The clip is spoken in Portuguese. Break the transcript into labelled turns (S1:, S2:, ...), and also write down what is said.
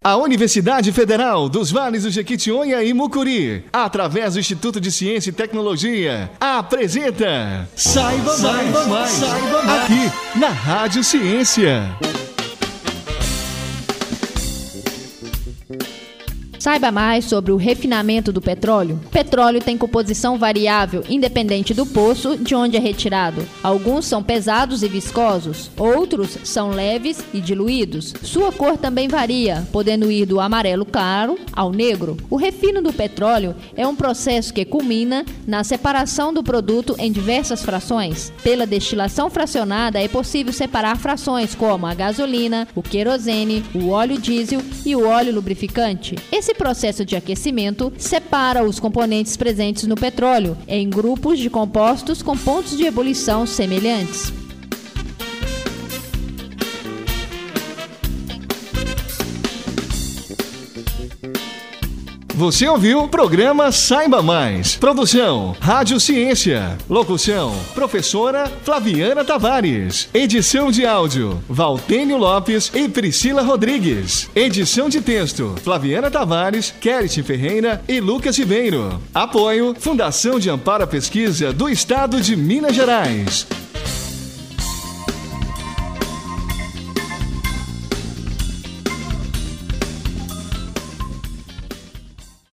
S1: A Universidade Federal dos Vales do Jequitinhonha e Mucuri, através do Instituto de Ciência e Tecnologia, apresenta Saiba Mais, aqui na Rádio Ciência.
S2: Saiba mais sobre o refinamento do petróleo. O petróleo tem composição variável, independente do poço de onde é retirado. Alguns são pesados e viscosos, outros são leves e diluídos. Sua cor também varia, podendo ir do amarelo claro ao negro. O refino do petróleo é um processo que culmina na separação do produto em diversas frações. Pela destilação fracionada é possível separar frações como a gasolina, o querosene, o óleo diesel e o óleo lubrificante. Esse processo de aquecimento separa os componentes presentes no petróleo em grupos de compostos com pontos de ebulição semelhantes.
S1: Você ouviu o programa Saiba Mais. Produção, Rádio Ciência. Locução, professora Flaviana Tavares. Edição de áudio, Valtênio Lopes e Priscila Rodrigues. Edição de texto, Flaviana Tavares, Kérit Ferreira e Lucas Ribeiro. Apoio, Fundação de Amparo à Pesquisa do Estado de Minas Gerais.